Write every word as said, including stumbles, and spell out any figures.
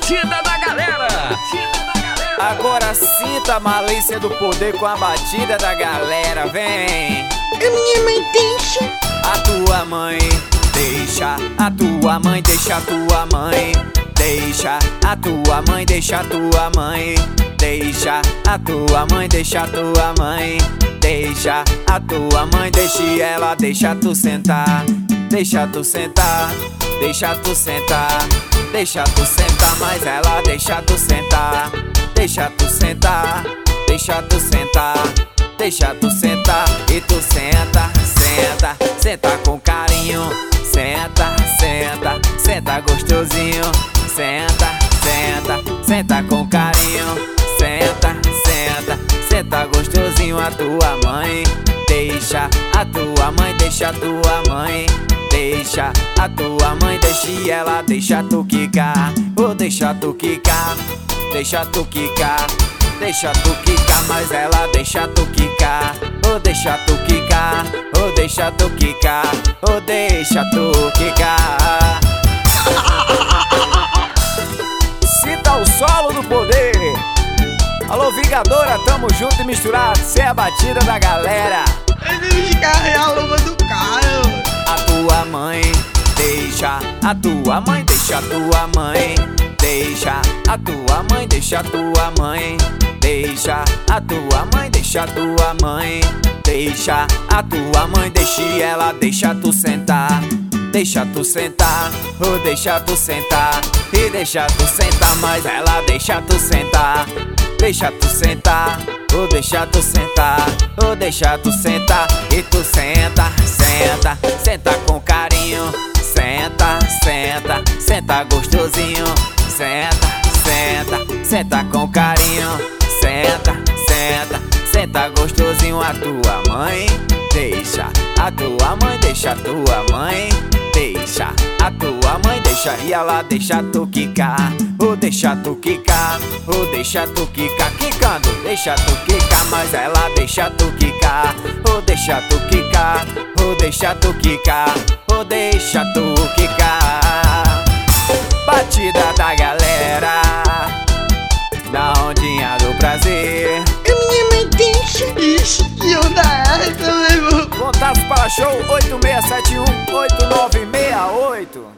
batida da galera. Agora sinta a malícia do poder com a batida da galera, vem. A minha mãe deixa. A tua mãe deixa, a tua mãe deixa, a tua mãe deixa, a tua mãe deixa, a tua mãe deixa, a tua mãe deixa, a tua mãe deixa, a tua mãe deixa e ela deixa tu sentar, deixa tu sentar, deixa tu sentar, deixa tu sentar, mas ela deixa tu sentar, deixa tu sentar, deixa tu sentar, deixa tu sentar e tu senta, senta, senta com carinho, senta, senta, senta gostosinho, senta, senta, senta com carinho, senta, senta, senta gostosinho. A tua mãe deixa, a tua mãe deixa, a tua mãe deixa, a tua mãe deixa e ela deixa tu quicar, ou deixa tu quicar, deixa tu quicar, deixa tu quicar, mas ela deixa tu quicar, ou deixa tu quicar, ou deixa tu quicar, ou deixa tu quicar. Sinta o solo do poder. Alô, Vingadora, tamo junto e misturado, cê é a batida da galera. Esse carro é a luva do cara. A tua mãe deixa, a tua mãe deixa, a tua mãe deixa, a tua mãe deixa, a tua mãe deixa, a tua mãe deixa, a tua mãe deixa, a tua mãe deixa e ela deixa tu sentar, deixa tu sentar, ou deixa tu sentar, e deixa tu sentar, mas ela deixa tu sentar, deixa tu sentar, ou deixa tu sentar, ou deixa tu sentar, e tu senta, senta, senta com carinho, senta, senta, senta gostosinho, senta, senta, senta com carinho, senta, senta, senta gostosinho. A tua mãe deixa, a tua mãe deixa, a tua mãe deixa, a tua mãe deixa e ela deixa tu quicar, ou deixa tu quicar, ou deixa tu quicar, quicando, deixa tu quicar, mas ela deixa tu quicar, ou deixa tu quicar, ou deixa tu quicar, ou deixa tu quicar. Batida da galera, da ondinha do prazer. A minha mãe deixa. Ixi, que onda é essa, meu irmão? Contatos para show oito seis sete um oito nove seis oito.